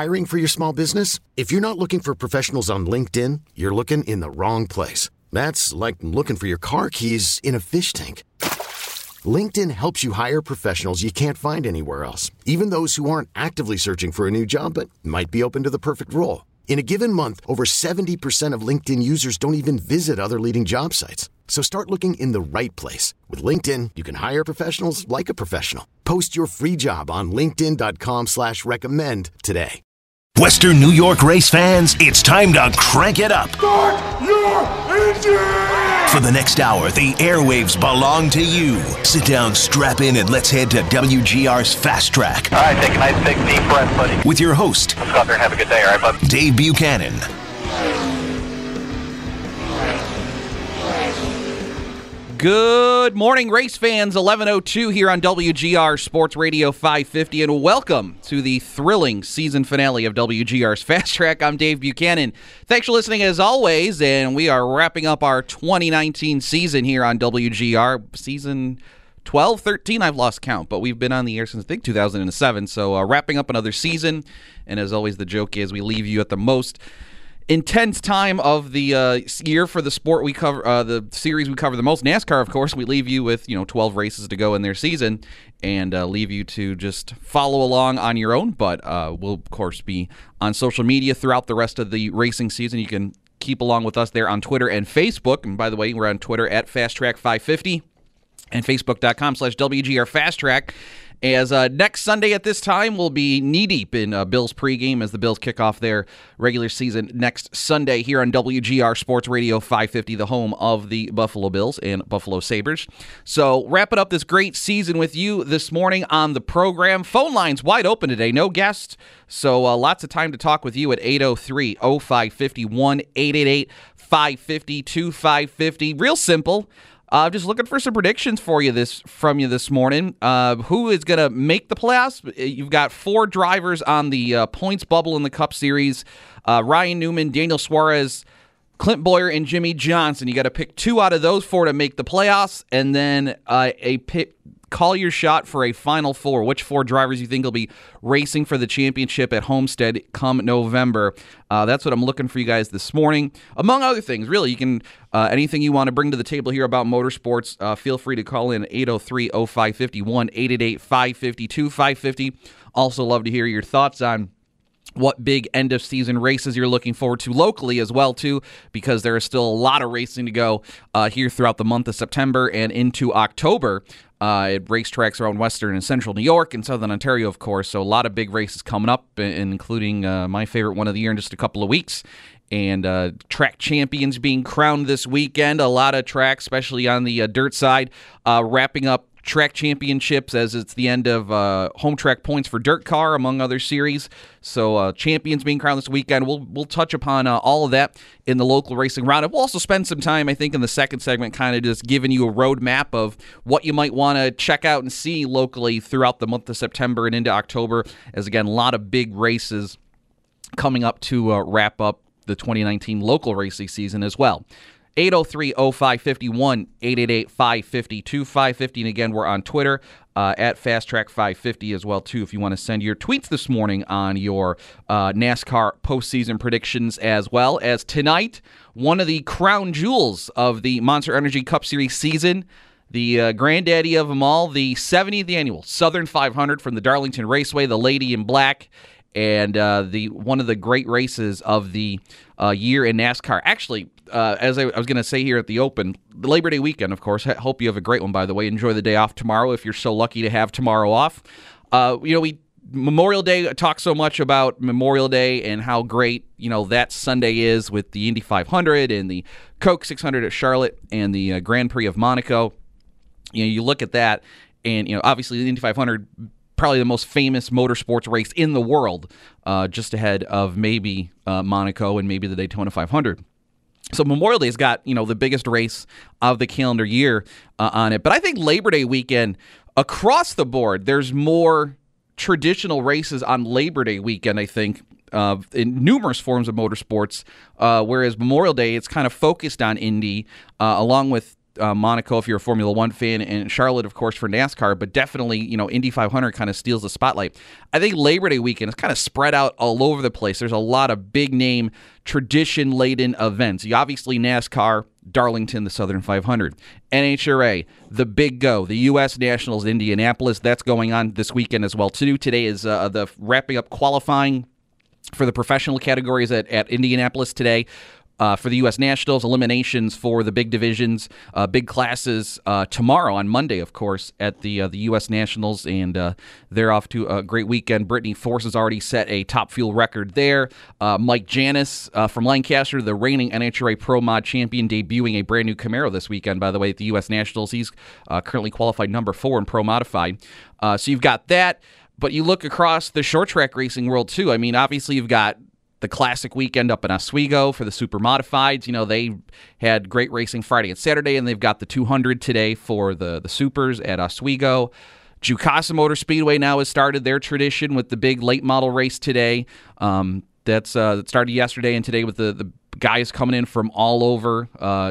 Hiring for your small business? If you're not looking for professionals on LinkedIn, you're looking in the wrong place. That's like looking for your car keys in a fish tank. LinkedIn helps you hire professionals you can't find anywhere else, even those who aren't actively searching for a new job but might be open to the perfect role. In a given month, over 70% of LinkedIn users don't even visit other leading job sites. So start looking in the right place. With LinkedIn, you can hire professionals like a professional. Post your free job on linkedin.com/recommend today. Western New York race fans, it's time to crank it up. Start your engine! For the next hour, the airwaves belong to you. Sit down, strap in, and let's head to WGR's Fast Track. All right, take a nice big deep breath, buddy. With your host, Let's go out there and have a good day, all right, bud? Dave Buchanan. Good morning, race fans. 11:02 here on WGR Sports Radio 550, and welcome to the thrilling season finale of WGR's Fast Track. I'm Dave Buchanan. Thanks for listening as always, and we are wrapping up our 2019 season here on WGR. Season 12, 13, I've lost count, but we've been on the air since, I think, 2007, so wrapping up another season, and as always, the joke is we leave you at the most intense time of the year for the sport we cover, the series we cover the most, NASCAR, of course. We leave you with 12 races to go in their season, and leave you to just follow along on your own. But we'll of course be on social media throughout the rest of the racing season. You can keep along with us there on Twitter and Facebook. And by the way, we're on Twitter at FastTrack550 and Facebook.com/WGRFastTrack. As next Sunday at this time, we'll be knee-deep in Bills pregame as the Bills kick off their regular season next Sunday here on WGR Sports Radio 550, the home of the Buffalo Bills and Buffalo Sabres. So wrapping up this great season with you this morning on the program. Phone lines wide open today, no guests, so lots of time to talk with you at 803-0550, 1-888-550-2550. Real simple. Just looking for some predictions from you this morning. Who is going to make the playoffs? You've got four drivers on the points bubble in the Cup Series. Ryan Newman, Daniel Suarez, Clint Bowyer, and Jimmy Johnson. You got to pick two out of those four to make the playoffs, and then call your shot for a Final Four. Which four drivers you think will be racing for the championship at Homestead come November? That's what I'm looking for you guys this morning. Among other things, really, you can anything you want to bring to the table here about motorsports, feel free to call in 803-0550, 1-888-550-2550. Also love to hear your thoughts on what big end-of-season races you're looking forward to locally as well, too, because there is still a lot of racing to go here throughout the month of September and into October at racetracks around Western and Central New York and Southern Ontario, of course. So a lot of big races coming up, including my favorite one of the year in just a couple of weeks. And track champions being crowned this weekend. A lot of tracks, especially on the dirt side, wrapping up track championships as it's the end of home track points for dirt car, among other series. So champions being crowned this weekend. We'll touch upon all of that in the local racing roundup. We'll also spend some time, I think, in the second segment kind of just giving you a roadmap of what you might want to check out and see locally throughout the month of September and into October, as, again, a lot of big races coming up to wrap up the 2019 local racing season as well. 803-0551, 888-550-2550. And again, we're on Twitter at FastTrack550 as well, too, if you want to send your tweets this morning on your NASCAR postseason predictions, as well as tonight, one of the crown jewels of the Monster Energy Cup Series season, the granddaddy of them all, the 70th annual Southern 500 from the Darlington Raceway, the Lady in Black, and one of the great races of the year in NASCAR. Actually, as I was going to say here at the Open, the Labor Day weekend, of course. Hope you have a great one, by the way. Enjoy the day off tomorrow if you're so lucky to have tomorrow off. Memorial Day, talk so much about Memorial Day and how great, that Sunday is with the Indy 500 and the Coke 600 at Charlotte and the Grand Prix of Monaco. You look at that, and, obviously the Indy 500, probably the most famous motorsports race in the world, just ahead of maybe Monaco and maybe the Daytona 500. So Memorial Day's got, the biggest race of the calendar year on it. But I think Labor Day weekend, across the board, there's more traditional races on Labor Day weekend, I think, in numerous forms of motorsports, whereas Memorial Day, it's kind of focused on Indy, along with Monaco if you're a Formula One fan, and Charlotte, of course, for NASCAR, but definitely, Indy 500 kind of steals the spotlight. I think Labor Day weekend is kind of spread out all over the place. There's a lot of big-name, tradition-laden events. Obviously, NASCAR, Darlington, the Southern 500. NHRA, the Big Go, the U.S. Nationals, Indianapolis. That's going on this weekend as well, too. Today is the wrapping up qualifying for the professional categories at Indianapolis today. For the U.S. Nationals, eliminations for the big divisions, big classes tomorrow on Monday, of course, at the U.S. Nationals, and they're off to a great weekend. Brittany Force has already set a top fuel record there. Mike Janis from Lancaster, the reigning NHRA Pro Mod champion, debuting a brand new Camaro this weekend, by the way, at the U.S. Nationals. He's currently qualified number 4 in Pro Modified. So you've got that, but you look across the short track racing world, too. I mean, obviously, you've got the Classic weekend up in Oswego for the Super Modifieds. They had great racing Friday and Saturday, and they've got the 200 today for the Supers at Oswego. Jukasa Motor Speedway now has started their tradition with the big late model race today. That started yesterday and today with the guys coming in from all over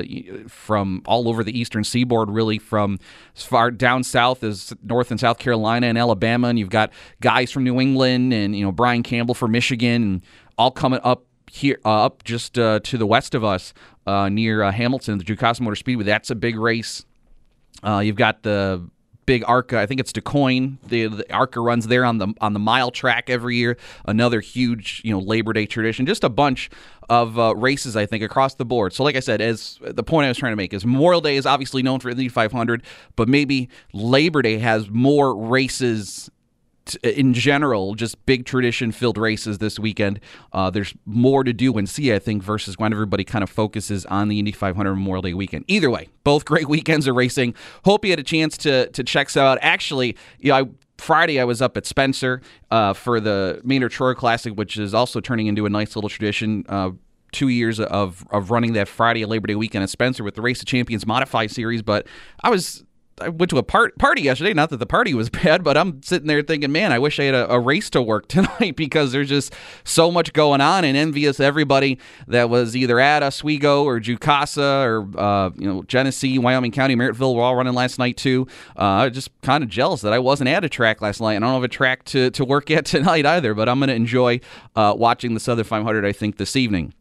the eastern seaboard, really, from as far down south as North and South Carolina and Alabama, and you've got guys from New England and Brian Campbell from Michigan, and all coming up here, up just to the west of us, near Hamilton, the Jukasa Motor Speedway. That's a big race. You've got the big ARCA. I think it's DuQuoin. The ARCA runs there on the mile track every year. Another huge, Labor Day tradition. Just a bunch of races, I think, across the board. So, like I said, as the point I was trying to make is Memorial Day is obviously known for Indy 500, but maybe Labor Day has more races in general, just big tradition-filled races this weekend. There's more to do and see, I think, versus when everybody kind of focuses on the Indy 500 Memorial Day weekend. Either way, both great weekends of racing. Hope you had a chance to check some out. Actually, Friday I was up at Spencer for the Maynard Troyer Classic, which is also turning into a nice little tradition. 2 years of running that Friday Labor Day weekend at Spencer with the Race of Champions Modified Series, but I went to a party yesterday. Not that the party was bad, but I'm sitting there thinking, man, I wish I had a race to work tonight because there's just so much going on, and envious everybody that was either at Oswego or Jukasa or Genesee, Wyoming County, Merrittville were all running last night too. Just kind of jealous that I wasn't at a track last night, and I don't have a track to work at tonight either. But I'm going to enjoy watching the Southern 500, I think, this evening.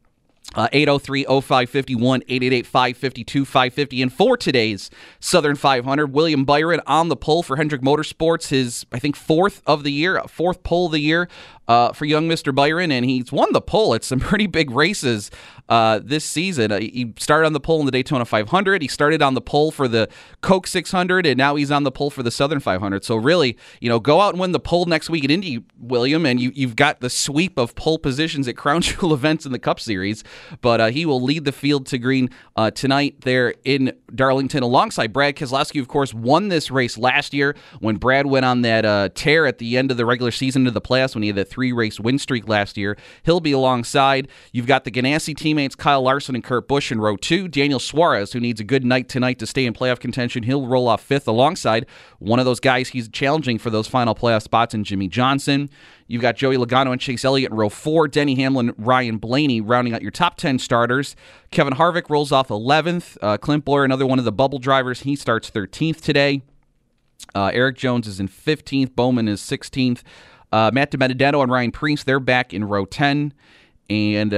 803-0551, 888-552-550. And for today's Southern 500, William Byron on the pole for Hendrick Motorsports, his, I think, fourth pole of the year for young Mr. Byron, and he's won the pole at some pretty big races this season. He started on the pole in the Daytona 500. He started on the pole for the Coke 600, and now he's on the pole for the Southern 500. So really, go out and win the pole next week at Indy, William, and you've got the sweep of pole positions at Crown Jewel events in the Cup Series. But he will lead the field to green tonight there in Darlington alongside Brad Keselowski. Of course, won this race last year when Brad went on that tear at the end of the regular season into the playoffs when he had that 3-race win streak last year. He'll be alongside. You've got the Ganassi teammates Kyle Larson and Kurt Busch in row 2. Daniel Suarez, who needs a good night tonight to stay in playoff contention, he'll roll off 5th alongside one of those guys he's challenging for those final playoff spots in Jimmy Johnson. You've got Joey Logano and Chase Elliott in row 4. Denny Hamlin, Ryan Blaney rounding out your top 10 starters. Kevin Harvick rolls off 11th. Clint Bowyer, another one of the bubble drivers, he starts 13th today. Eric Jones is in 15th. Bowman is 16th. Matt DiBenedetto and Ryan Preece, they're back in row 10. And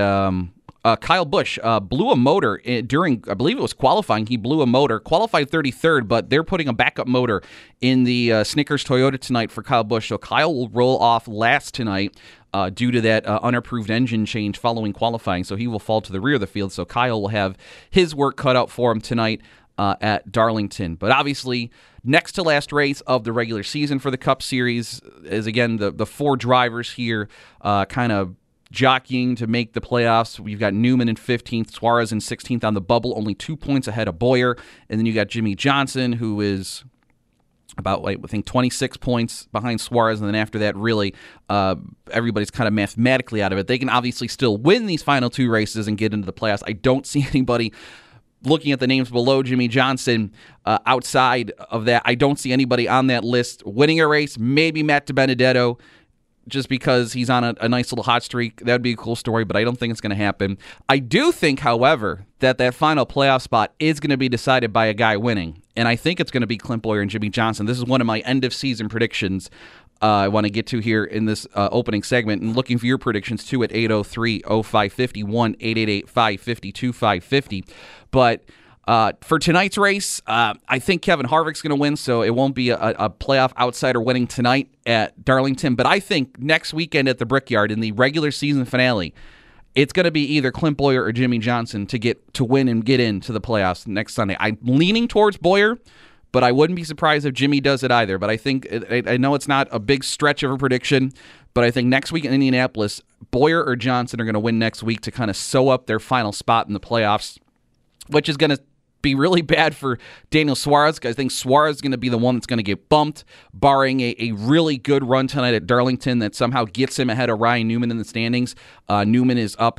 Kyle Busch blew a motor during, I believe it was qualifying. He blew a motor, qualified 33rd, but they're putting a backup motor in the Snickers Toyota tonight for Kyle Busch. So Kyle will roll off last tonight due to that unapproved engine change following qualifying. So he will fall to the rear of the field. So Kyle will have his work cut out for him tonight at Darlington. But obviously, next to last race of the regular season for the Cup Series is, again, the 4 drivers here kind of jockeying to make the playoffs. We've got Newman in 15th, Suarez in 16th on the bubble, only 2 points ahead of Bowyer. And then you got Jimmy Johnson, who is about, I think, 26 points behind Suarez. And then after that, really, everybody's kind of mathematically out of it. They can obviously still win these final 2 races and get into the playoffs. I don't see anybody, looking at the names below Jimmy Johnson, outside of that, I don't see anybody on that list winning a race. Maybe Matt DiBenedetto. just because he's on a nice little hot streak. That would be a cool story, but I don't think it's going to happen. I do think, however, that final playoff spot is going to be decided by a guy winning, and I think it's going to be Clint Bowyer and Jimmie Johnson. This is one of my end-of-season predictions I want to get to here in this opening segment, and looking for your predictions, too, at 803-0550, 1-888-550-2550. But for tonight's race, I think Kevin Harvick's going to win, so it won't be a playoff outsider winning tonight at Darlington. But I think next weekend at the Brickyard in the regular season finale, it's going to be either Clint Bowyer or Jimmie Johnson to win and get into the playoffs next Sunday. I'm leaning towards Bowyer, but I wouldn't be surprised if Jimmy does it either. But I think I know it's not a big stretch of a prediction, but I think next week in Indianapolis, Bowyer or Johnson are going to win next week to kind of sew up their final spot in the playoffs, which is going to be really bad for Daniel Suarez, because I think Suarez is going to be the one that's going to get bumped, barring a really good run tonight at Darlington that somehow gets him ahead of Ryan Newman in the standings. Newman is up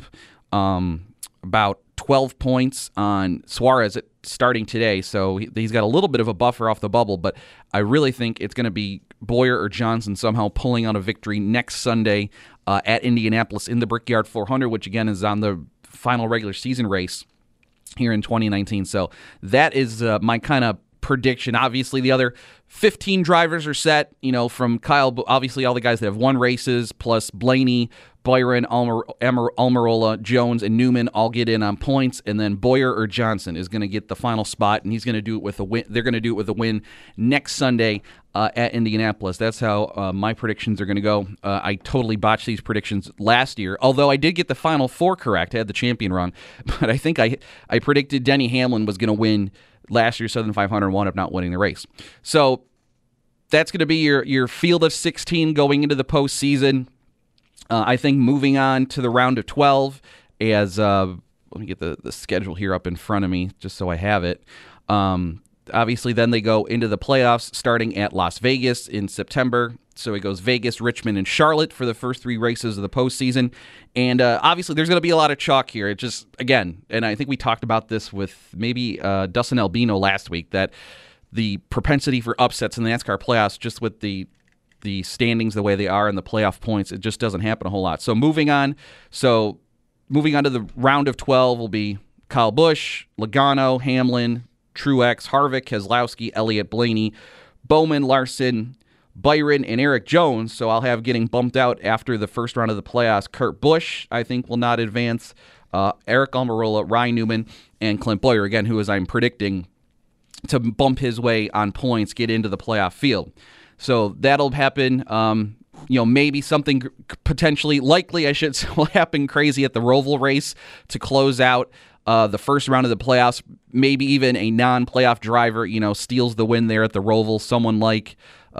about 12 points on Suarez starting today, so he's got a little bit of a buffer off the bubble, but I really think it's going to be Bowyer or Johnson somehow pulling out a victory next Sunday at Indianapolis in the Brickyard 400, which again is on the final regular season race here in 2019. So that is my kind of prediction. Obviously, the other 15 drivers are set, from Kyle, obviously all the guys that have won races, plus Blaney, Byron, Almirola, Jones, and Newman all get in on points, and then Bowyer or Johnson is going to get the final spot, and he's going to do it with a win. They're going to do it with a win next Sunday at Indianapolis. That's how my predictions are going to go. I totally botched these predictions last year, although I did get the final four correct. I had the champion run, but I think I predicted Denny Hamlin was going to win last year's Southern 500 and wound up not winning the race. So that's going to be your field of 16 going into the postseason. I think moving on to the round of 12 as let me get the schedule here up in front of me just so I have it. Obviously, then they go into the playoffs starting at Las Vegas in September. So it goes Vegas, Richmond, and Charlotte for the first three races of the postseason. And obviously, there's going to be a lot of chalk here. It just, again, and I think we talked about this with maybe Dustin Albino last week, that the propensity for upsets in the NASCAR playoffs, just with the standings the way they are and the playoff points, it just doesn't happen a whole lot. So moving on to the round of 12 will be Kyle Busch, Logano, Hamlin, Truex, Harvick, Keselowski, Elliott, Blaney, Bowman, Larson, Byron, and Eric Jones. So I'll have getting bumped out after the first round of the playoffs. Kurt Busch, I think, will not advance. Eric Almirola, Ryan Newman, and Clint Bowyer, again, who is I'm predicting to bump his way on points, get into the playoff field. So that'll happen. Maybe something potentially likely, I should say, will happen crazy at the Roval race to close out the first round of the playoffs. Maybe even a non-playoff driver, steals the win there at the Roval. Someone like,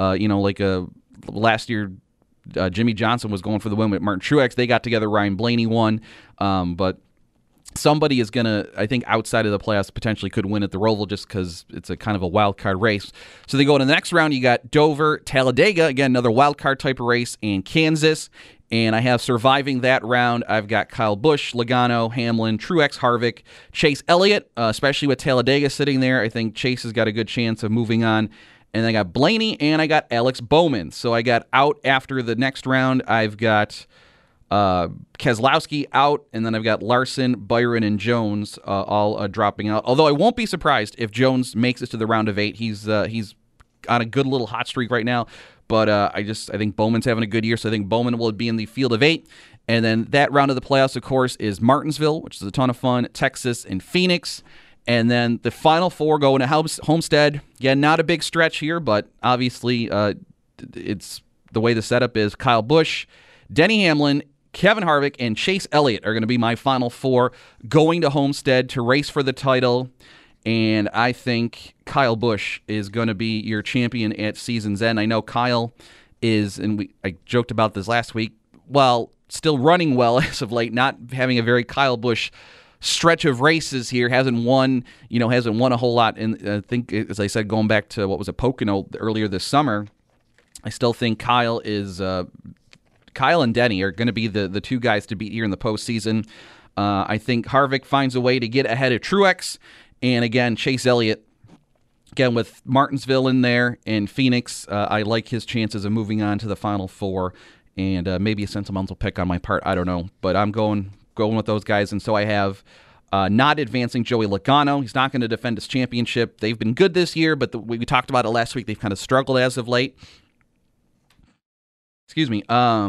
last year, Jimmie Johnson was going for the win with Martin Truex. They got together. Ryan Blaney won, but somebody is going to, I think, outside of the playoffs potentially could win at the Roval just because it's a kind of a wild card race. So they go into the next round. You got Dover, Talladega, again, another wild card type of race, and Kansas. And I have surviving that round, I've got Kyle Busch, Logano, Hamlin, Truex, Harvick, Chase Elliott, especially with Talladega sitting there. I think Chase has got a good chance of moving on. And I got Blaney, and I got Alex Bowman. So I got out after the next round. I've got Keselowski out, and then I've got Larson, Byron, and Jones all dropping out. Although I won't be surprised if Jones makes it to the round of 8. He's on a good little hot streak right now. But I think Bowman's having a good year, so I think Bowman will be in the field of 8. And then that round of the playoffs, of course, is Martinsville, which is a ton of fun, Texas, and Phoenix. And then the final 4 go into Homestead. Yeah, not a big stretch here, but obviously it's the way the setup is. Kyle Busch, Denny Hamlin, Kevin Harvick, and Chase Elliott are going to be my final 4 going to Homestead to race for the title. And I think Kyle Busch is going to be your champion at season's end. I know Kyle is, and I joked about this last week, still running well as of late, not having a very Kyle Busch stretch of races here, hasn't won a whole lot. And I think, as I said, going back to what was at Pocono earlier this summer, I still think Kyle and Denny are going to be the two guys to beat here in the postseason. I think Harvick finds a way to get ahead of Truex. And again, Chase Elliott, again, with Martinsville in there and Phoenix, I like his chances of moving on to the Final 4 and maybe a sentimental pick on my part. I don't know, but I'm going with those guys. And so I have not advancing Joey Logano. He's not going to defend his championship. They've been good this year, but we talked about it last week. They've kind of struggled as of late. Excuse me.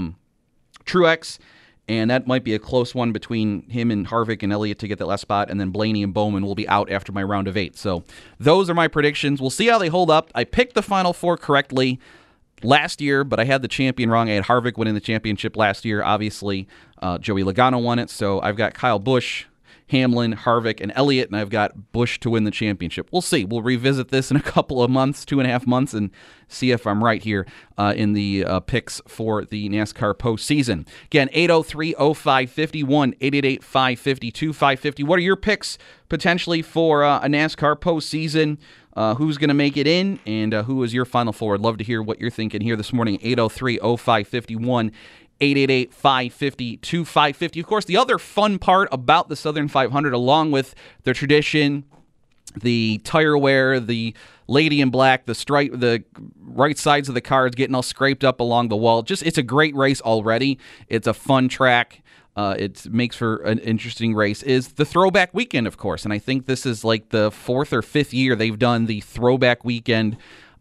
Truex, and that might be a close one between him and Harvick and Elliott to get that last spot, and then Blaney and Bowman will be out after my round of 8. So those are my predictions. We'll see how they hold up. I picked the Final Four correctly last year, but I had the champion wrong. I had Harvick winning the championship last year. Obviously, Joey Logano won it, so I've got Kyle Busch, Hamlin, Harvick, and Elliott, and I've got Busch to win the championship. We'll see. We'll revisit this in a couple of months, 2.5 months, and see if I'm right here in the picks for the NASCAR postseason. Again, 803-0550, 1-888-550-2550. What are your picks potentially for a NASCAR postseason? Who's going to make it in, and who is your Final Four? I'd love to hear what you're thinking here this morning, 803-0551, 888-550-2550. Of course, the other fun part about the Southern 500, along with the tradition, the tire wear, the lady in black, the stripe, the right sides of the cars getting all scraped up along the wall. It's a great race already. It's a fun track. It makes for an interesting race, is the Throwback Weekend, of course. And I think this is like the 4th or 5th year they've done the Throwback Weekend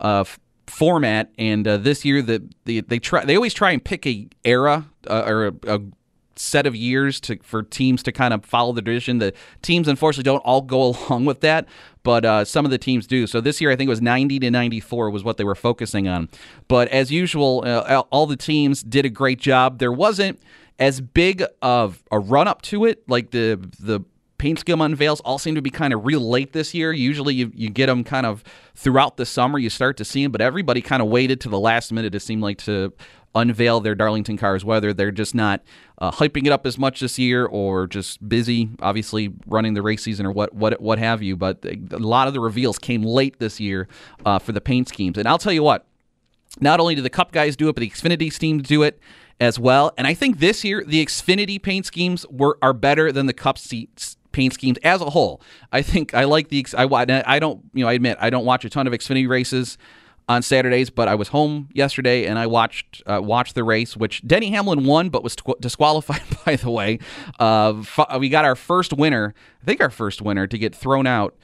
format. And this year they always try and pick a era or a set of years for teams to kind of follow the tradition. The teams, unfortunately, don't all go along with that, but some of the teams do. So this year, I think it was 90 to 94 was what they were focusing on. But as usual, all the teams did a great job. There wasn't as big of a run-up to it. Like the paint scheme unveils all seem to be kind of real late this year. Usually you get them kind of throughout the summer. You start to see them, but everybody kind of waited to the last minute, it seemed like, to unveil their Darlington cars, whether they're just not hyping it up as much this year or just busy, obviously, running the race season or what have you. But a lot of the reveals came late this year for the paint schemes. And I'll tell you what, not only do the Cup guys do it, but the Xfinity teams do it as well. And I think this year the Xfinity paint schemes are better than the Cup paint schemes as a whole. I think I like I admit I don't watch a ton of Xfinity races on Saturdays, but I was home yesterday and I watched the race, which Denny Hamlin won, but was disqualified, by the way. We got our first winner to get thrown out.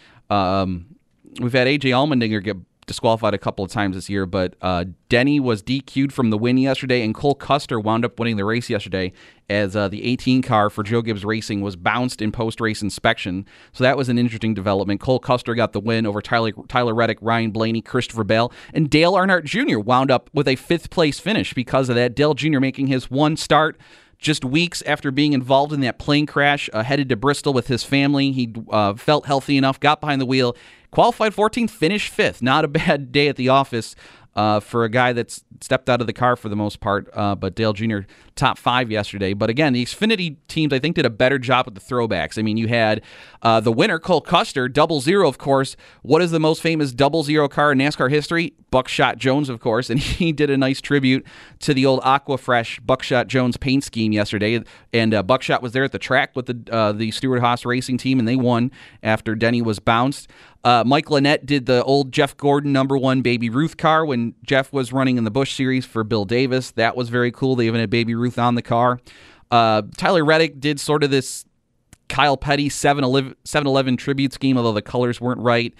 We've had AJ Allmendinger get disqualified a couple of times this year, but Denny was DQ'd from the win yesterday, and Cole Custer wound up winning the race yesterday as the 18 car for Joe Gibbs Racing was bounced in post-race inspection. So that was an interesting development. Cole Custer got the win over Tyler Reddick, Ryan Blaney, Christopher Bell, and Dale Earnhardt Jr. wound up with a 5th-place finish because of that. Dale Jr. making his one start just weeks after being involved in that plane crash, headed to Bristol with his family. He felt healthy enough, got behind the wheel, qualified 14th, finished 5th. Not a bad day at the office for a guy that's stepped out of the car for the most part, but Dale Jr. top 5 yesterday. But again, the Xfinity teams, I think, did a better job with the throwbacks. I mean, you had the winner, Cole Custer, 00, of course. What is the most famous 00 car in NASCAR history? Buckshot Jones, of course, and he did a nice tribute to the old Aquafresh Buckshot Jones paint scheme yesterday. And Buckshot was there at the track with the Stewart-Haas racing team, and they won after Denny was bounced. Mike Lynette did the old Jeff Gordon #1 Baby Ruth car when Jeff was running in the Busch Series for Bill Davis. That was very cool. They even had Baby Ruth on the car. Tyler Reddick did sort of this Kyle Petty 7-Eleven tribute scheme, although the colors weren't right.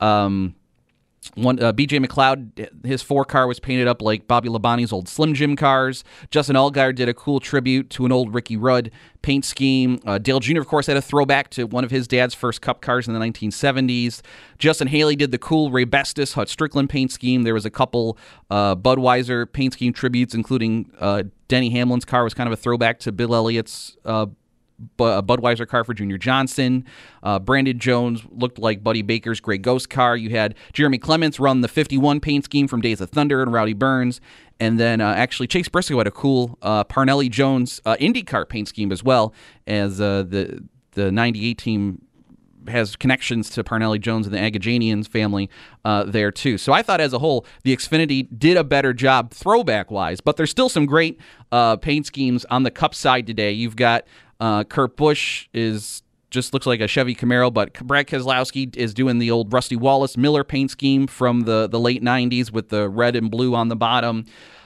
BJ McLeod, his 4 car was painted up like Bobby Labonte's old Slim Jim cars. Justin Allgaier did a cool tribute to an old Ricky Rudd paint scheme. Dale Jr., of course, had a throwback to one of his dad's first Cup cars in the 1970s. Justin Haley did the cool Ray Bestis Hut Strickland paint scheme. There was a couple Budweiser paint scheme tributes, including Denny Hamlin's car was kind of a throwback to Bill Elliott's Budweiser car for Junior Johnson. Brandon Jones looked like Buddy Baker's Grey Ghost car. You had Jeremy Clements run the 51 paint scheme from Days of Thunder and Rowdy Burns. And then actually Chase Briscoe had a cool Parnelli Jones IndyCar paint scheme as well, as the 98 team has connections to Parnelli Jones and the Agajanians family there too. So I thought as a whole, the Xfinity did a better job throwback-wise, but there's still some great paint schemes on the Cup side today. You've got Kurt Busch just looks like a Chevy Camaro, but Brad Keselowski is doing the old Rusty Wallace Miller paint scheme from the late 90s with the red and blue on the bottom.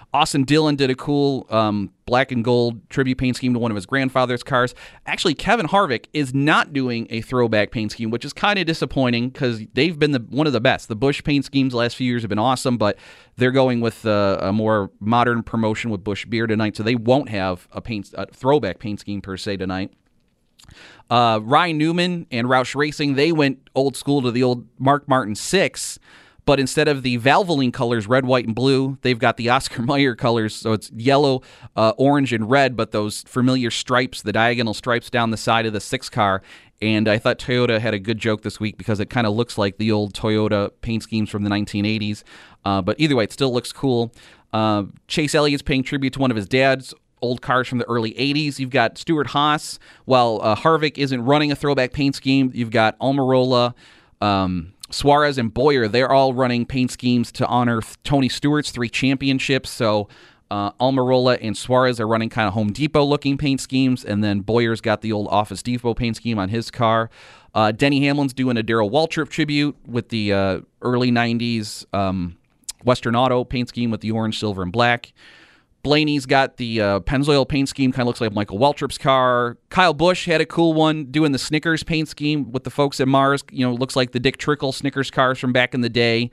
Austin Dillon did a cool black and gold tribute paint scheme to one of his grandfather's cars. Actually, Kevin Harvick is not doing a throwback paint scheme, which is kind of disappointing because they've been one of the best. The Busch paint schemes the last few years have been awesome, but they're going with a more modern promotion with Busch Beer tonight, so they won't have a throwback paint scheme per se tonight. Ryan Newman and Roush Racing, they went old school to the old Mark Martin 6, but instead of the Valvoline colors, red, white, and blue, they've got the Oscar Mayer colors, so it's yellow, orange, and red, but those familiar stripes, the diagonal stripes down the side of the 6 car. And I thought Toyota had a good joke this week because it kind of looks like the old Toyota paint schemes from the 1980s. But either way, it still looks cool. Chase Elliott's paying tribute to one of his dad's old cars from the early 80s. You've got Stuart Haas. While Harvick isn't running a throwback paint scheme, you've got Almirola, Suarez, and Bowyer. They're all running paint schemes to honor Tony Stewart's 3 championships. So Almirola and Suarez are running kind of Home Depot-looking paint schemes, and then Bowyer's got the old Office Depot paint scheme on his car. Denny Hamlin's doing a Darrell Waltrip tribute with the early 90s Western Auto paint scheme with the orange, silver, and black. Blaney's got the Pennzoil paint scheme, kind of looks like Michael Waltrip's car. Kyle Busch had a cool one doing the Snickers paint scheme with the folks at Mars. Looks like the Dick Trickle Snickers cars from back in the day.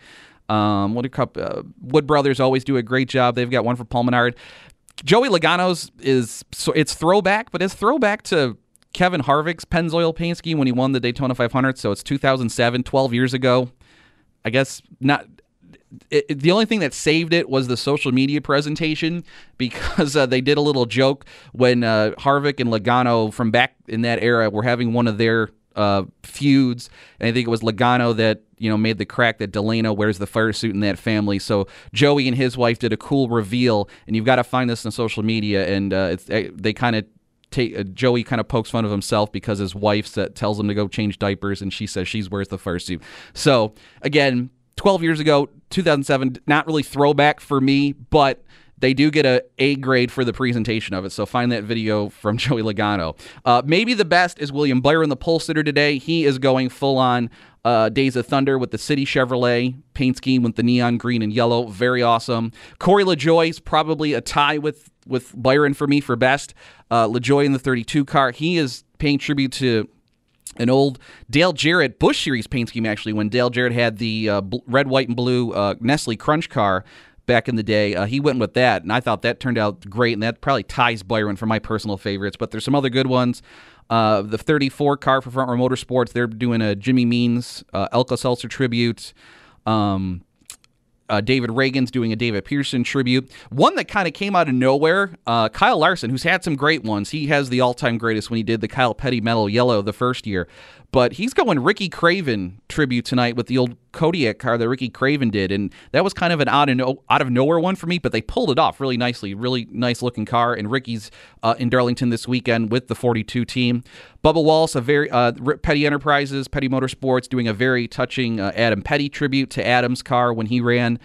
Wood Brothers always do a great job. They've got one for Paul Menard. Joey Logano's it's throwback, but it's throwback to Kevin Harvick's Pennzoil paint scheme when he won the Daytona 500. So it's 2007, 12 years ago. I guess not. The only thing that saved it was the social media presentation because they did a little joke when Harvick and Logano from back in that era were having one of their feuds, and I think it was Logano that made the crack that Delano wears the fire suit in that family. So Joey and his wife did a cool reveal, and you've got to find this on social media, and they kind of Joey kind of pokes fun of himself because his wife tells him to go change diapers, and she says she wears the fire suit. So again, 12 years ago, 2007, not really throwback for me, but they do get A grade for the presentation of it. So find that video from Joey Logano. Maybe the best is William Byron, the pole sitter today. He is going full on Days of Thunder with the City Chevrolet paint scheme with the neon green and yellow. Very awesome. Corey LaJoie's probably a tie with Byron for me for best. LaJoie in the 32 car. He is paying tribute to an old Dale Jarrett Busch Series paint scheme, actually, when Dale Jarrett had the red, white, and blue Nestle Crunch car back in the day. He went with that, and I thought that turned out great, and that probably ties Byron for my personal favorites. But there's some other good ones. The 34 car for Front Row Motorsports, they're doing a Jimmy Means Elka Seltzer tribute. David Reagan's doing a David Pearson tribute. One that kind of came out of nowhere, Kyle Larson, who's had some great ones. He has the all-time greatest when he did the Kyle Petty Metal Yellow the first year. But he's going Ricky Craven tribute tonight with the old Kodiak car that Ricky Craven did. And that was kind of an out of nowhere one for me, but they pulled it off really nicely. Really nice-looking car. And Ricky's in Darlington this weekend with the 42 team. Bubba Wallace, a very Petty Enterprises, Petty Motorsports, doing a very touching Adam Petty tribute to Adam's car when he ran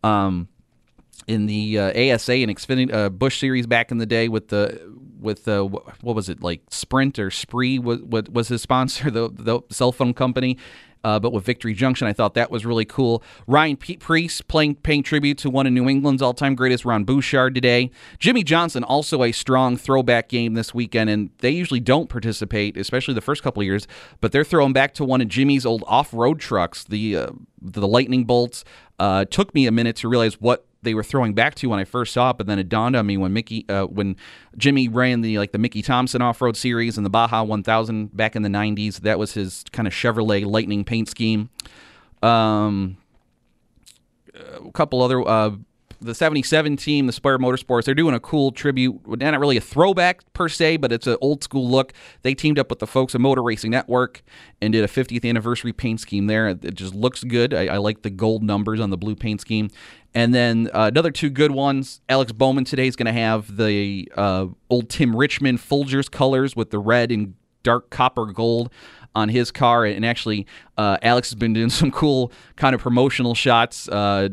in the ASA and Xfinity Busch Series back in the day with what was it, like Sprint or Spree was his sponsor, the cell phone company. But with Victory Junction, I thought that was really cool. Ryan Preece paying tribute to one of New England's all-time greatest, Ron Bouchard, today. Jimmy Johnson, also a strong throwback game this weekend, and they usually don't participate, especially the first couple of years, but they're throwing back to one of Jimmy's old off-road trucks, the Lightning Bolts. Took me a minute to realize what they were throwing back to when I first saw it, but then it dawned on me when Jimmy ran the Mickey Thompson off-road series and the Baja 1000 back in the 90s. That was his kind of Chevrolet Lightning paint scheme. A couple other the 77 team, the Spire Motorsports, they're doing a cool tribute. Not really a throwback per se, but it's an old school look. They teamed up with the folks at Motor Racing Network and did a 50th anniversary paint scheme there. It just looks good. I like the gold numbers on the blue paint scheme. And then another two good ones. Alex Bowman today is going to have the old Tim Richmond Folgers colors with the red and dark copper gold on his car, and actually Alex has been doing some cool kind of promotional shots. Has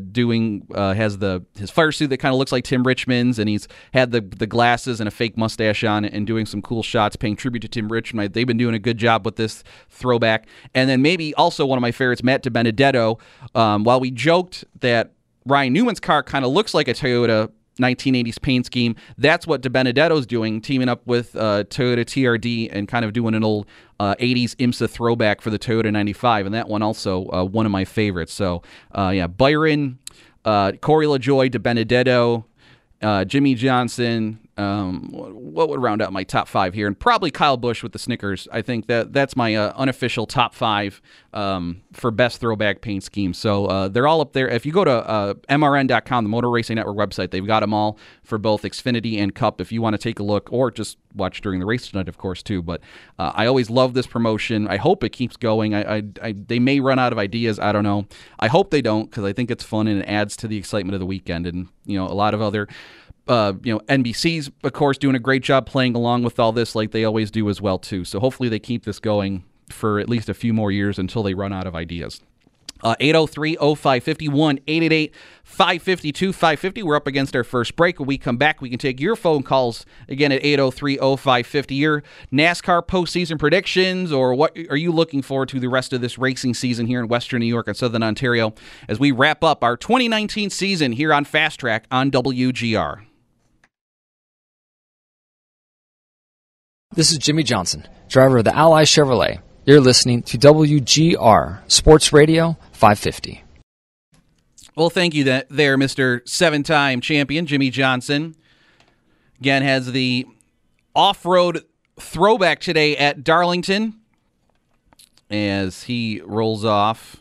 his fire suit that kind of looks like Tim Richmond's, and he's had the glasses and a fake mustache on, and doing some cool shots, paying tribute to Tim Richmond. They've been doing a good job with this throwback. And then maybe also one of my favorites, Matt DiBenedetto. While we joked that Ryan Newman's car kind of looks like a Toyota 1980s paint scheme. That's what DiBenedetto's doing, teaming up with Toyota TRD and kind of doing an old 80s IMSA throwback for the Toyota 95, and that one also one of my favorites. So, Byron, Corey LaJoie, DiBenedetto, Jimmy Johnson. What would round out my top 5 here? And probably Kyle Busch with the Snickers. I think that's my unofficial top 5 for best throwback paint scheme. So they're all up there. If you go to MRN.com, the Motor Racing Network website, they've got them all for both Xfinity and Cup if you want to take a look, or just watch during the race tonight, of course, too. But I always love this promotion. I hope it keeps going. They may run out of ideas. I don't know. I hope they don't, because I think it's fun and it adds to the excitement of the weekend. And, a lot of other NBC's, of course, doing a great job playing along with all this like they always do as well, too. So hopefully they keep this going for at least a few more years until they run out of ideas. 803-0550, 1-888-552-550. We're up against our first break. When we come back, we can take your phone calls again at 803-0550. Your NASCAR postseason predictions, or what are you looking forward to the rest of this racing season here in Western New York and Southern Ontario as we wrap up our 2019 season here on Fast Track on WGR. This is Jimmy Johnson, driver of the Ally Chevrolet. You're listening to WGR Sports Radio 550. Well, thank you there, Mr. 7-time champion Jimmy Johnson. Again, has the off-road throwback today at Darlington as he rolls off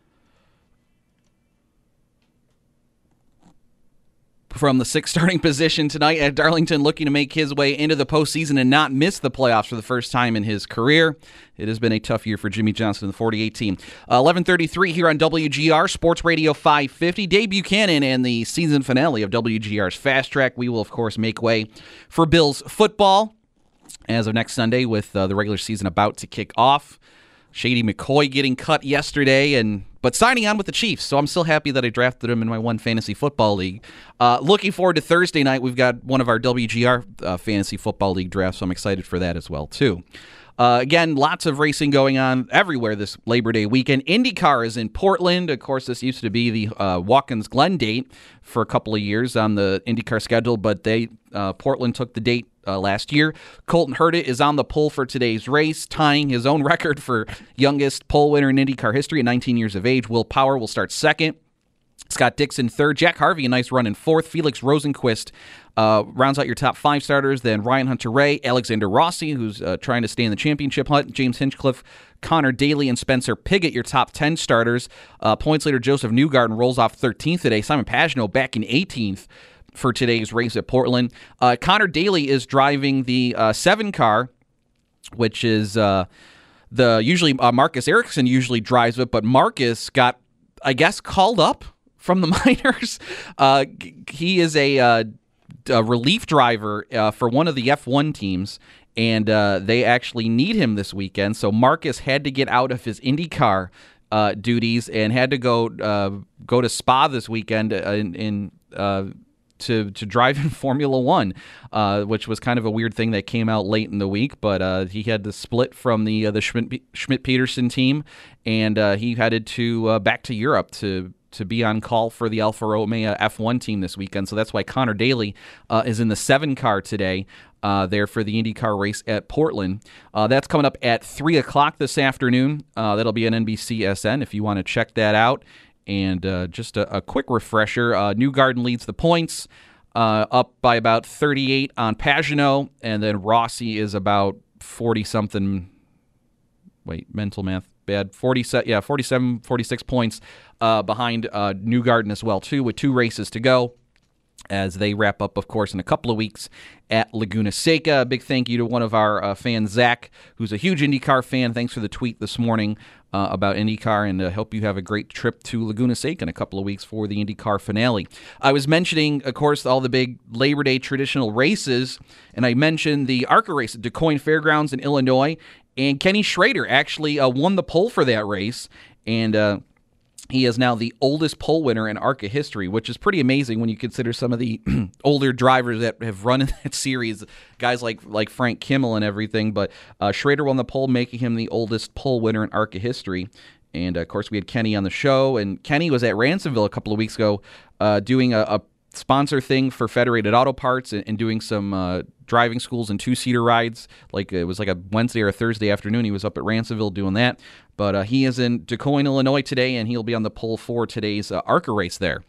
from the 6th starting position tonight at Darlington, looking to make his way into the postseason and not miss the playoffs for the first time in his career. It has been a tough year for Jimmy Johnson and the 48 team. 11:33 here on WGR Sports Radio 550. Dave Buchanan and the season finale of WGR's Fast Track. We will, of course, make way for Bills football as of next Sunday with the regular season about to kick off. Shady McCoy getting cut yesterday, but signing on with the Chiefs, so I'm still happy that I drafted him in my one fantasy football league. Looking forward to Thursday night. We've got one of our WGR fantasy football league drafts, so I'm excited for that as well, too. Again, lots of racing going on everywhere this Labor Day weekend. IndyCar is in Portland. Of course, this used to be the Watkins Glen date for a couple of years on the IndyCar schedule, but Portland took the date last year. Colton Herta is on the pole for today's race, tying his own record for youngest pole winner in IndyCar history at 19 years of age. Will Power will start second. Scott Dixon third. Jack Harvey, a nice run in fourth. Felix Rosenquist rounds out your top 5 starters. Then Ryan Hunter-Reay, Alexander Rossi, who's trying to stay in the championship hunt, James Hinchcliffe, Connor Daly, and Spencer Piggott, your top 10 starters. Points leader Joseph Newgarden rolls off 13th today. Simon Pagenaud back in 18th for today's race at Portland. Connor Daly is driving the 7 car, which is usually Marcus Ericsson usually drives it, but Marcus got, I guess, called up from the minors. He is a relief driver for one of the F1 teams, and they actually need him this weekend. So Marcus had to get out of his IndyCar duties and had to go to Spa this weekend to drive in Formula One, which was kind of a weird thing that came out late in the week. But he had to split from the Schmidt-Peterson team, and he headed back to Europe to be on call for the Alfa Romeo F1 team this weekend. So that's why Connor Daly is in the 7 car today there for the IndyCar race at Portland. That's coming up at 3 o'clock this afternoon. That'll be on NBCSN if you want to check that out. And just a quick refresher, Newgarden leads the points, up by about 38 on Pagenaud, and then Rossi is about 40-something. Wait, mental math. Bad. 47, 46 points behind Newgarden as well, too, with 2 races to go as they wrap up, of course, in a couple of weeks at Laguna Seca. A big thank you to one of our fans, Zach, who's a huge IndyCar fan. Thanks for the tweet this morning about IndyCar, and hope you have a great trip to Laguna Seca in a couple of weeks for the IndyCar finale. I was mentioning, of course, all the big Labor Day traditional races, and I mentioned the ARCA race at DuQuoin Fairgrounds in Illinois, and Kenny Schrader actually won the pole for that race, and he is now the oldest pole winner in ARCA history, which is pretty amazing when you consider some of the older drivers that have run in that series, guys like Frank Kimmel and everything. But Schrader won the pole, making him the oldest pole winner in ARCA history. And, of course, we had Kenny on the show, and Kenny was at Ransomville a couple of weeks ago doing a sponsor thing for Federated Auto Parts and doing some driving schools and two-seater rides. Like it was like a Wednesday or a Thursday afternoon. He was up at Ransomville doing that. But he is in DuQuoin, Illinois today, and he'll be on the pole for today's ARCA race there.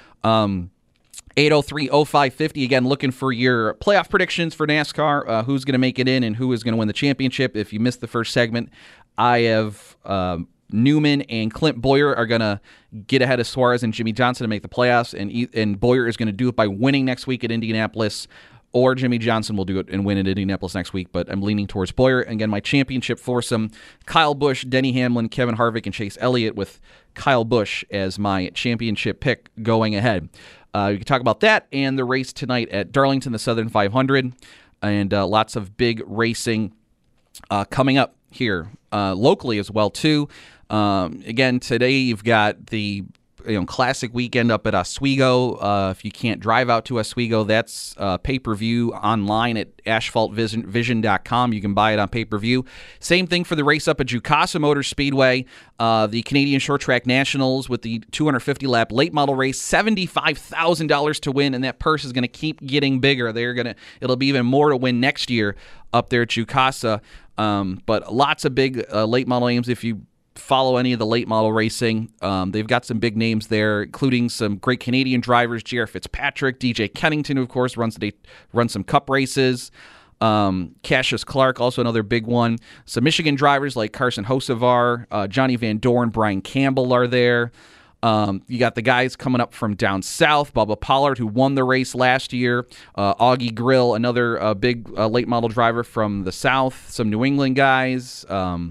803-0550. Again, looking for your playoff predictions for NASCAR, who's going to make it in and who is going to win the championship. If you missed the first segment, I have Newman and Clint Boyer are going to get ahead of Suarez and Jimmy Johnson to make the playoffs, and Boyer is going to do it by winning next week at Indianapolis, or Jimmy Johnson will do it and win at Indianapolis next week, but I'm leaning towards Boyer. And again, my championship foursome, Kyle Busch, Denny Hamlin, Kevin Harvick, and Chase Elliott, with Kyle Busch as my championship pick going ahead. We can talk about that and the race tonight at Darlington, the Southern 500, and lots of big racing coming up here locally as well, too. Again, today you've got the classic weekend up at Oswego. If you can't drive out to Oswego, that's pay-per-view online at asphaltvision.com. You can buy it on pay-per-view. Same thing for the race up at Jukasa Motor Speedway, the Canadian Short Track Nationals with the 250-lap late model race, $75,000 to win, and that purse is going to keep getting bigger. It'll be even more to win next year up there at Jukasa. But lots of big late model names. If you follow any of the late model racing, they've got some big names there, including some great Canadian drivers. J.R. Fitzpatrick, DJ Kennington, who of course runs some Cup races. Cassius Clark, also another big one. Some Michigan drivers like Carson Hocevar, Johnny Van Dorn, Brian Campbell are there. You got the guys coming up from down south, Bubba Pollard, who won the race last year, Augie Grill, another big late model driver from the south, some New England guys,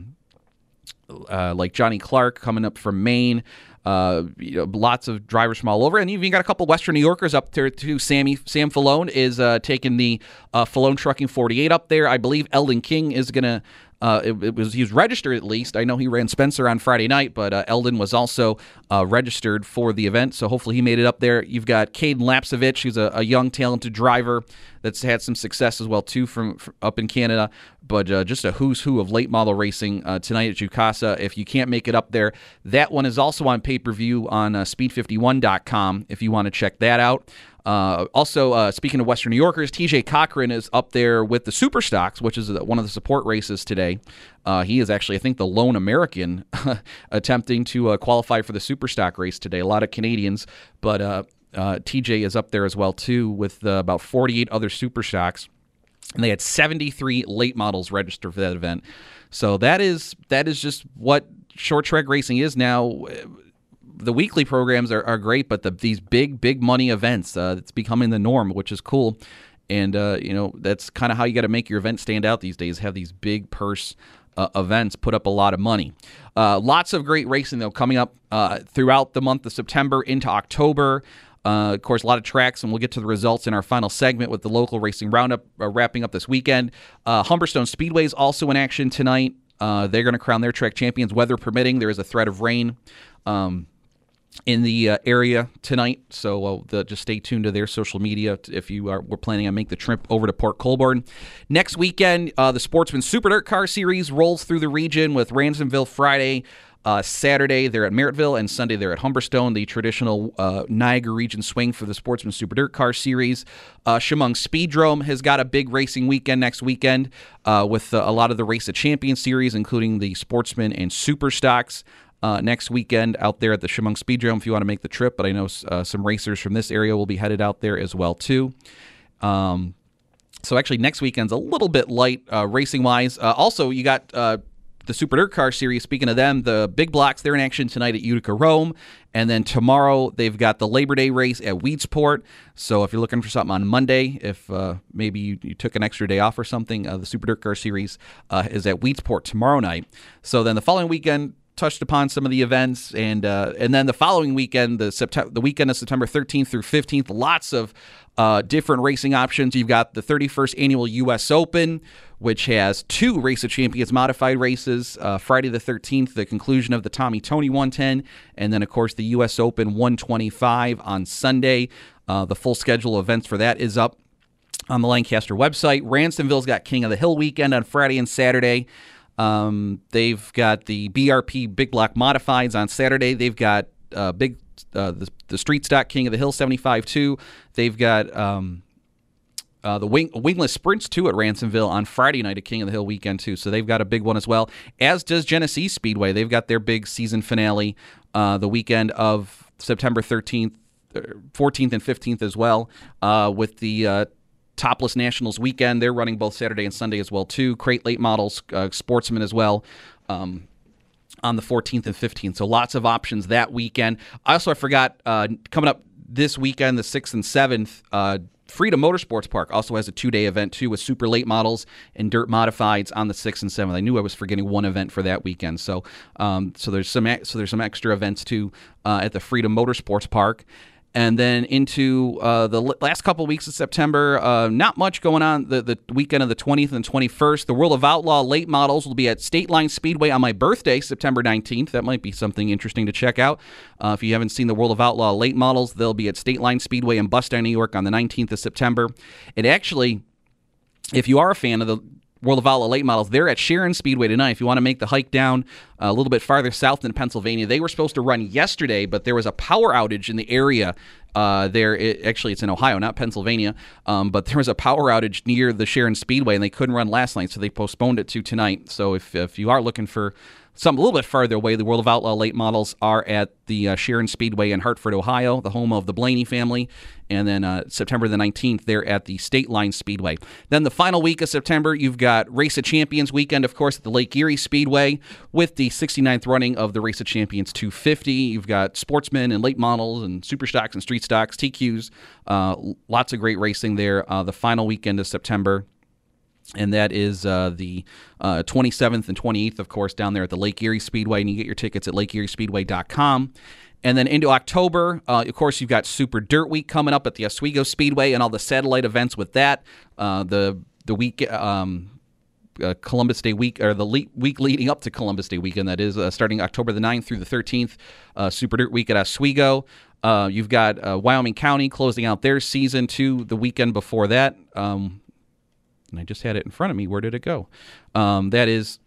like Johnny Clark coming up from Maine. Lots of drivers from all over, and you've even got a couple Western New Yorkers up there too. Sam Falone is taking the Falone Trucking 48 up there. I believe Eldon King is gonna. He's registered at least. I know he ran Spencer on Friday night, but Eldon was also registered for the event, so hopefully he made it up there. You've got Caden Lapsevich, who's a young, talented driver that's had some success as well too from up in Canada. But just a who's who of late model racing tonight at Jukasa. If you can't make it up there, that one is also on pay-per-view on speed51.com if you want to check that out. Also, speaking of Western New Yorkers, TJ Cochran is up there with the Super Stocks, which is one of the support races today. He is actually, I think, the lone American attempting to qualify for the Super Stock race today. A lot of Canadians, but TJ is up there as well, too, with about 48 other Super Stocks. And they had 73 late models registered for that event. So that is just what short track racing is now. The weekly programs are great, but these big money events, it's becoming the norm, which is cool. And that's kind of how you got to make your event stand out these days. Have these big purse events, put up a lot of money. Lots of great racing though coming up throughout the month of September into October. Of course, a lot of tracks, and we'll get to the results in our final segment with the local racing roundup wrapping up this weekend. Humberstone Speedway is also in action tonight. They're going to crown their track champions, weather permitting. There is a threat of rain in the area tonight, so just stay tuned to their social media if you were planning on making the trip over to Port Colborne. Next weekend, the Sportsman Super Dirt Car Series rolls through the region with Ransomville Friday. Saturday, they're at Merrittville, and Sunday, they're at Humberstone, the traditional Niagara region swing for the Sportsman Super Dirt Car Series. Chemung Speedrome has got a big racing weekend next weekend with a lot of the Race of Champions series, including the Sportsman and Super Stocks next weekend out there at the Chemung Speedrome if you want to make the trip. But I know some racers from this area will be headed out there as well, too. So actually, next weekend's a little bit light racing-wise. Also, you got the Super Dirt Car Series. Speaking of them, the big blocks, they're in action tonight at Utica Rome. And then tomorrow, they've got the Labor Day race at Weedsport. So if you're looking for something on Monday, if maybe you took an extra day off or something, the Super Dirt Car Series is at Weedsport tomorrow night. So then the following weekend, touched upon some of the events, and then the following weekend, the weekend of September 13th through 15th, lots of different racing options. You've got the 31st Annual U.S. Open, which has 2 Race of Champions modified races. Friday the 13th, the conclusion of the Tommy Tony 110, and then, of course, the U.S. Open 125 on Sunday. The full schedule of events for that is up on the Lancaster website. Ransomville's got King of the Hill weekend on Friday and Saturday. They've got the BRP Big Block Modifieds on Saturday. They've got big the Street Stock King of the Hill 75-2. They've got the wingless sprints too at Ransomville on Friday night at King of the Hill weekend too. So they've got a big one as well. As does Genesee Speedway. They've got their big season finale the weekend of September 13th, 14th, and 15th as well with the Topless Nationals weekend. They're running both Saturday and Sunday as well too. Crate Late Models, Sportsman as well. On the 14th and 15th. So lots of options that weekend. I forgot, coming up this weekend, the 6th and 7th, Freedom Motorsports Park also has a 2-day event, too, with super late models and dirt modifieds on the 6th and 7th. I knew I was forgetting one event for that weekend. So there's some extra events, too, at the Freedom Motorsports Park. And then into the last couple of weeks of September, not much going on the weekend of the 20th and 21st. The World of Outlaw late models will be at State Line Speedway on my birthday, September 19th. That might be something interesting to check out. If you haven't seen the World of Outlaw late models, they'll be at State Line Speedway in Bustown, New York on the 19th of September. And actually, if you are a fan of the World of Outlaw late models, they're at Sharon Speedway tonight. If you want to make the hike down a little bit farther south in Pennsylvania, they were supposed to run yesterday, but there was a power outage in the area. It's in Ohio, not Pennsylvania, but there was a power outage near the Sharon Speedway, and they couldn't run last night, so they postponed it to tonight. So if you are looking for something a little bit farther away, the World of Outlaw late models are at the Sharon Speedway in Hartford, Ohio, the home of the Blaney family. And then September the 19th, they're at the State Line Speedway. Then the final week of September, you've got Race of Champions weekend, of course, at the Lake Erie Speedway with the 69th running of the Race of Champions 250. You've got Sportsmen and late models and super stocks and street stocks, TQs. Lots of great racing there the final weekend of September. And that is the 27th and 28th, of course, down there at the Lake Erie Speedway. And you get your tickets at lakeeriespeedway.com. And then into October, of course, you've got Super Dirt Week coming up at the Oswego Speedway and all the satellite events with that. The week, Columbus Day week, or the week leading up to Columbus Day weekend, that is, starting October the 9th through the 13th, Super Dirt Week at Oswego. You've got Wyoming County closing out their season, too, the weekend before that. And I just had it in front of me. Where did it go? That is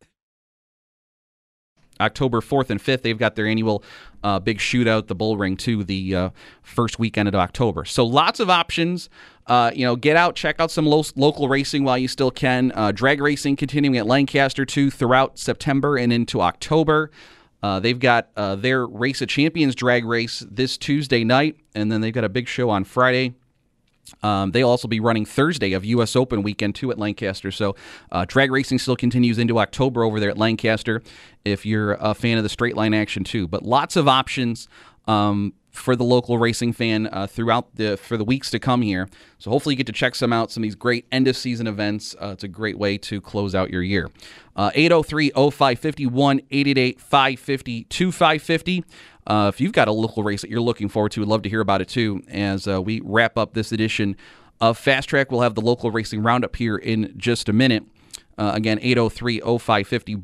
October 4th and 5th. They've got their annual big shootout, the Bull Ring, too, the first weekend of October. So lots of options. Get out, check out some local racing while you still can. Drag racing continuing at Lancaster, too, throughout September and into October. They've got their Race of Champions drag race this Tuesday night, and then they've got a big show on Friday. They'll also be running Thursday of U.S. Open weekend, too, at Lancaster. So drag racing still continues into October over there at Lancaster if you're a fan of the straight line action, too. But lots of options for the local racing fan for the weeks to come here. So hopefully you get to check some of these great end-of-season events. It's a great way to close out your year. 803-0550, 1-888-550-2550. If you've got a local race that you're looking forward to, we'd love to hear about it, too. As we wrap up this edition of Fast Track, we'll have the local racing roundup here in just a minute. Again, 803-0550,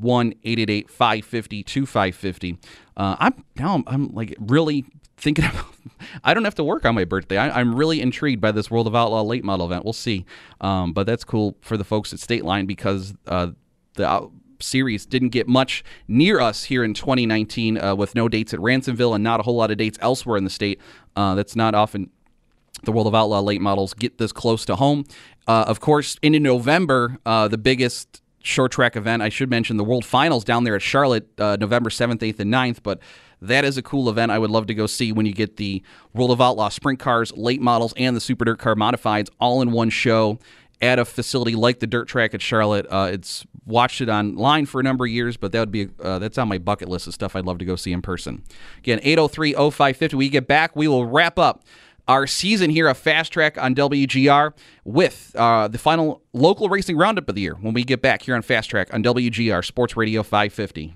1-888-550-2550. I'm like really thinking about, I don't have to work on my birthday. I'm really intrigued by this World of Outlaw late model event. We'll see. But that's cool for the folks at State Line because the series didn't get much near us here in 2019 with no dates at Ransomville and not a whole lot of dates elsewhere in the state. That's not often the World of Outlaw late models get this close to home. Of course, into November, the biggest short track event, I should mention the World Finals down there at Charlotte, November 7th, 8th, and 9th, but that is a cool event I would love to go see when you get the World of Outlaw sprint cars, late models, and the Super Dirt Car Modifieds all in one show at a facility like the dirt track at Charlotte. It's watched it online for a number of years, but that would be that's on my bucket list of stuff I'd love to go see in person. Again, 803-0550. When we get back, we will wrap up our season here of Fast Track on WGR with the final local racing roundup of the year when we get back here on Fast Track on WGR Sports Radio 550.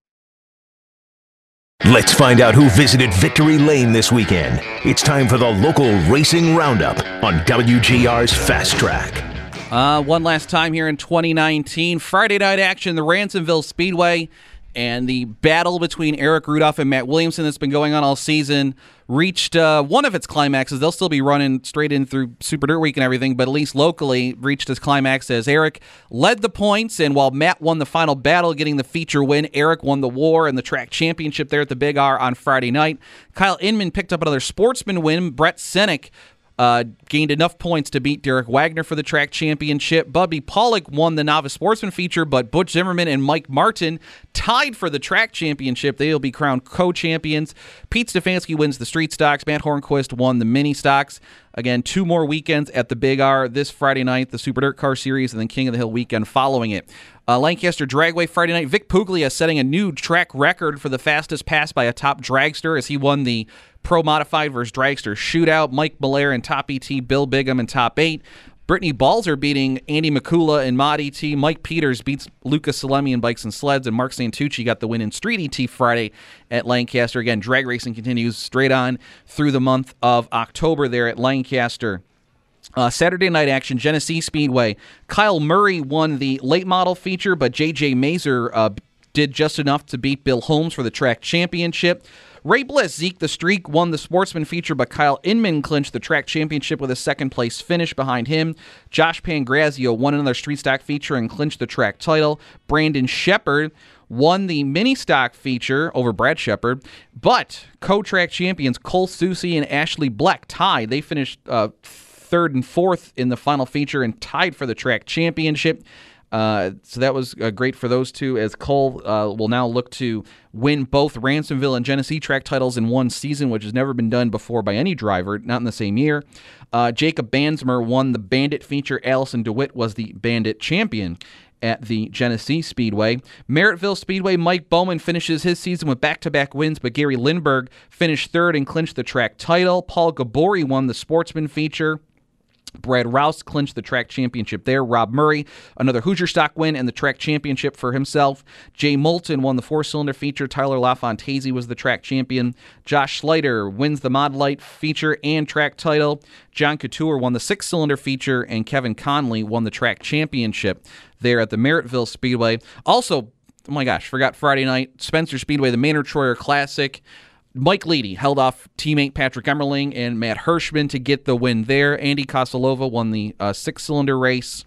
Let's find out who visited Victory Lane this weekend. It's time for the local racing roundup on WGR's Fast Track. One last time here in 2019. Friday night action, the Ransomville Speedway And the battle between Eric Rudolph and Matt Williamson that's been going on all season reached one of its climaxes. They'll still be running straight in through Super Dirt Week and everything, but at least locally reached its climax as Eric led the points, and while Matt won the final battle, getting the feature win, Eric won the war and the track championship there at the Big R on Friday night. Kyle Inman picked up another sportsman win. Brett Senek gained enough points to beat Derek Wagner for the track championship. Bubby Pollock won the novice sportsman feature, but Butch Zimmerman and Mike Martin tied for the track championship. They'll be crowned co-champions. Pete Stefanski wins the street stocks. Matt Hornquist won the mini stocks. Again, 2 more weekends at the Big R this Friday night, the Super Dirt Car Series, and then King of the Hill weekend following it. Lancaster Dragway Friday night. Vic Puglia setting a new track record for the fastest pass by a top dragster as he won the Pro Modified versus Dragster shootout. Mike Malaire in top ET, Bill Bigham in top 8. Brittany Balzer beating Andy McCula in Mod ET. Mike Peters beats Lucas Salemi in Bikes and Sleds, and Mark Santucci got the win in Street ET Friday at Lancaster. Again, drag racing continues straight on through the month of October there at Lancaster. Saturday night action, Genesee Speedway. Kyle Murray won the late model feature, but J.J. Mazer did just enough to beat Bill Holmes for the track championship. Ray Bliss, Zeke the Streak, won the sportsman feature, but Kyle Inman clinched the track championship with a second-place finish behind him. Josh Pangrazio won another street stock feature and clinched the track title. Brandon Shepard won the mini stock feature over Brad Shepard, but co-track champions Cole Susi and Ashley Bleck tied. They finished third and fourth in the final feature and tied for the track championship. So that was great for those two, as Cole will now look to win both Ransomville and Genesee track titles in one season, which has never been done before by any driver, not in the same year. Jacob Bansmer won the Bandit feature. Allison DeWitt was the Bandit champion at the Genesee Speedway. Merrittville Speedway, Mike Bowman finishes his season with back-to-back wins, but Gary Lindbergh finished third and clinched the track title. Paul Gabori won the Sportsman feature. Brad Rouse clinched the track championship there. Rob Murray, another Hoosier stock win and the track championship for himself. Jay Moulton won the 4-cylinder feature. Tyler LaFontese was the track champion. Josh Schleiter wins the Mod Light feature and track title. John Couture won the 6-cylinder feature, and Kevin Conley won the track championship there at the Merrittville Speedway. Also, oh my gosh, forgot Friday night, Spencer Speedway, the Maynard Troyer Classic. Mike Leedy held off teammate Patrick Emmerling and Matt Hirschman to get the win there. Andy Kosalova won the 6-cylinder race.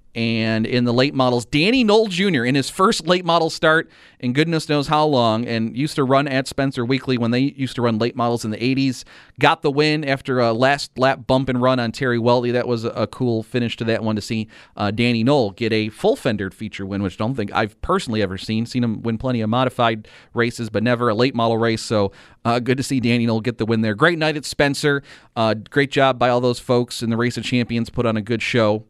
And in the late models, Danny Knoll Jr. in his first late model start in goodness knows how long, and used to run at Spencer Weekly when they used to run late models in the 80s, got the win after a last lap bump and run on Terry Welty. That was a cool finish to that one, to see Danny Knoll get a full fendered feature win, which I don't think I've personally ever seen. Seen him win plenty of modified races, but never a late model race, so good to see Danny Knoll get the win there. Great night at Spencer. Great job by all those folks in the Race of Champions, put on a good show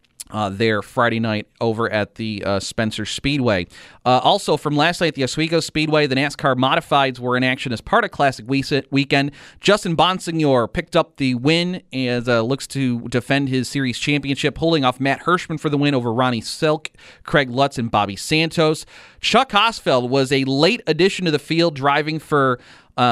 there Friday night over at the Spencer Speedway. Also from last night, the Oswego Speedway, the NASCAR Modifieds were in action as part of Classic Weekend. Justin Bonsignor picked up the win as looks to defend his series championship, holding off Matt Hirschman for the win over Ronnie Silk, Craig Lutz, and Bobby Santos. Chuck Hosfeld was a late addition to the field, driving for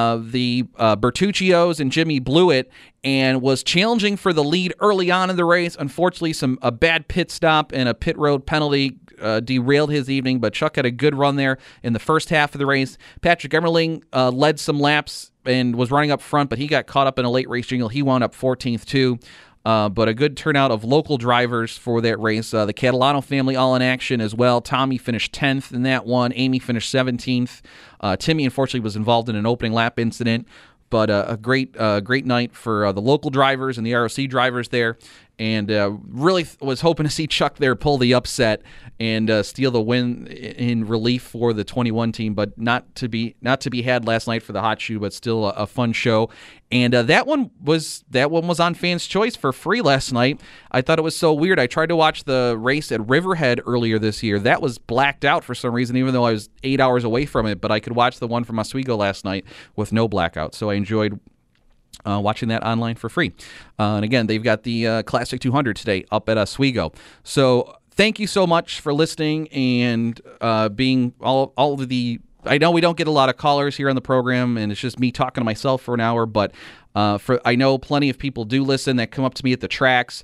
the Bertuccios and Jimmy Blewett, and was challenging for the lead early on in the race. Unfortunately, a bad pit stop and a pit road penalty derailed his evening, but Chuck had a good run there in the first half of the race. Patrick Emmerling led some laps and was running up front, but he got caught up in a late race jingle. He wound up 14th too. But a good turnout of local drivers for that race. The Catalano family all in action as well. Tommy finished 10th in that one. Amy finished 17th. Timmy, unfortunately, was involved in an opening lap incident. But a great night for the local drivers and the ROC drivers there. And really was hoping to see Chuck there pull the upset and steal the win in relief for the 21 team, but not to be had last night for the Hot Shoe, but still a fun show. And that one was on Fans' Choice for free last night. I thought it was so weird. I tried to watch the race at Riverhead earlier this year. That was blacked out for some reason, even though I was 8 hours away from it. But I could watch the one from Oswego last night with no blackout. So I enjoyed watching that online for free. And again, they've got the Classic 200 today up at Oswego. So thank you so much for listening and being all of the... I know we don't get a lot of callers here on the program, and it's just me talking to myself for an hour, but I know plenty of people do listen that come up to me at the tracks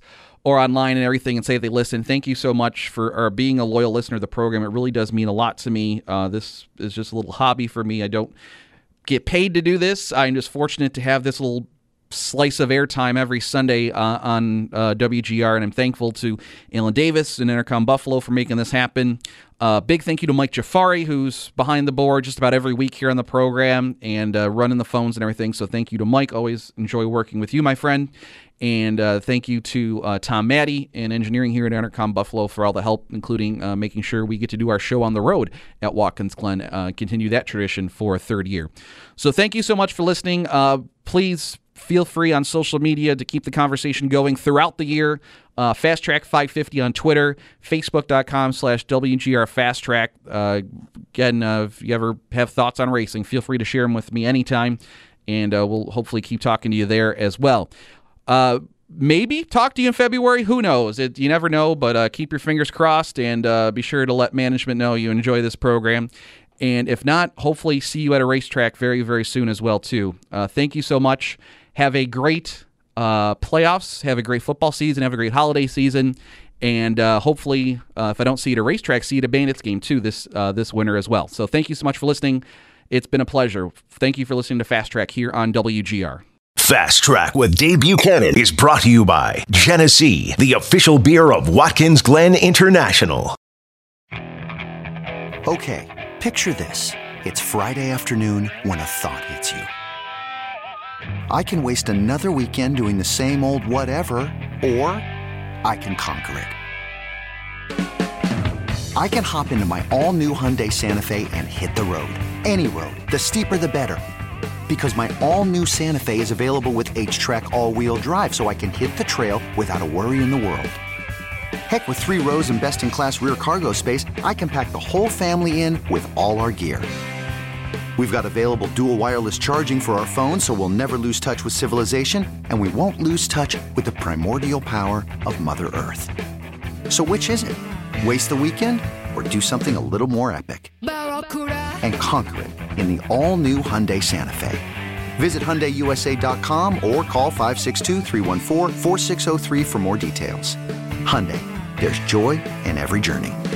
or online and everything and say they listen, thank you so much for being a loyal listener to the program. It really does mean a lot to me. This is just a little hobby for me. I don't get paid to do this. I'm just fortunate to have this little slice of airtime every Sunday on WGR, and I'm thankful to Alan Davis and Intercom Buffalo for making this happen. Big thank you to Mike Jafari, who's behind the board just about every week here on the program and running the phones and everything. So thank you to Mike. Always enjoy working with you, my friend. And thank you to Tom Maddie and engineering here at Intercom Buffalo for all the help, including making sure we get to do our show on the road at Watkins Glen, continue that tradition for a third year. So thank you so much for listening. Please feel free on social media to keep the conversation going throughout the year. Fast Track 550 on Twitter, Facebook.com/WGR Fast Track. Again, if you ever have thoughts on racing, feel free to share them with me anytime, and we'll hopefully keep talking to you there as well. Maybe talk to you in February. Who knows? You never know, but keep your fingers crossed and be sure to let management know you enjoy this program. And if not, hopefully see you at a racetrack very, very soon as well, too. Thank you so much. Have a great playoffs. Have a great football season. Have a great holiday season. And hopefully, if I don't see you at a racetrack, see you at a Bandits game, too, this winter as well. So thank you so much for listening. It's been a pleasure. Thank you for listening to Fast Track here on WGR. Fast Track with Dave Buchanan is brought to you by Genesee, the official beer of Watkins Glen International. Okay, picture this. It's Friday afternoon when a thought hits you. I can waste another weekend doing the same old whatever, or I can conquer it. I can hop into my all-new Hyundai Santa Fe and hit the road. Any road. The steeper, the better. Because my all-new Santa Fe is available with H-Track all-wheel drive, so I can hit the trail without a worry in the world. Heck, with 3 rows and best-in-class rear cargo space, I can pack the whole family in with all our gear. We've got available dual wireless charging for our phones, so we'll never lose touch with civilization, and we won't lose touch with the primordial power of Mother Earth. So which is it? Waste the weekend or do something a little more epic? And conquer it in the all-new Hyundai Santa Fe. Visit HyundaiUSA.com or call 562-314-4603 for more details. Hyundai, there's joy in every journey.